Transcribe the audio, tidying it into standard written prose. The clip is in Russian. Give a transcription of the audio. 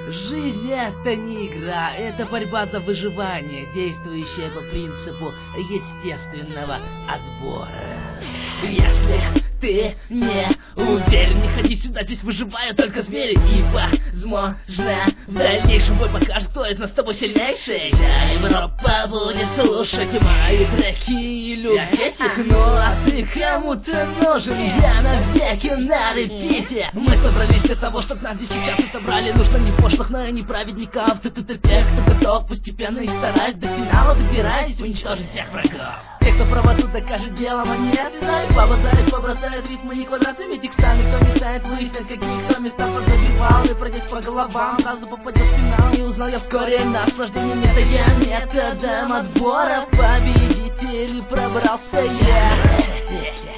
Жизнь — это не игра, это борьба за выживание, действующая по принципу естественного отбора. Если ты не уверен, не ходи сюда, здесь выживают только звери. И возможно, в дальнейшем бой покажет, кто из нас с тобой сильнейший. Вся Европа будет слушать мои треки и любить их. Ну а ты кому-то нужен, я навеки на репите. Мы собрались для того, чтобы нас здесь сейчас отобрали. Нужно не пошлых, но и не праведников. Ты тех, кто готов постепенно и стараясь до финала добираясь уничтожить всех врагов. Те, кто правоту докажет делом, они отстают. Побазарит, побросает рифмы не квадратными текстами. Кто не станет выяснять, какие кто места подзабивал. И пройдясь по головам, сразу попадет в финал. И узнал я вскоре наслаждение методом отбора. Победитель пробрался я.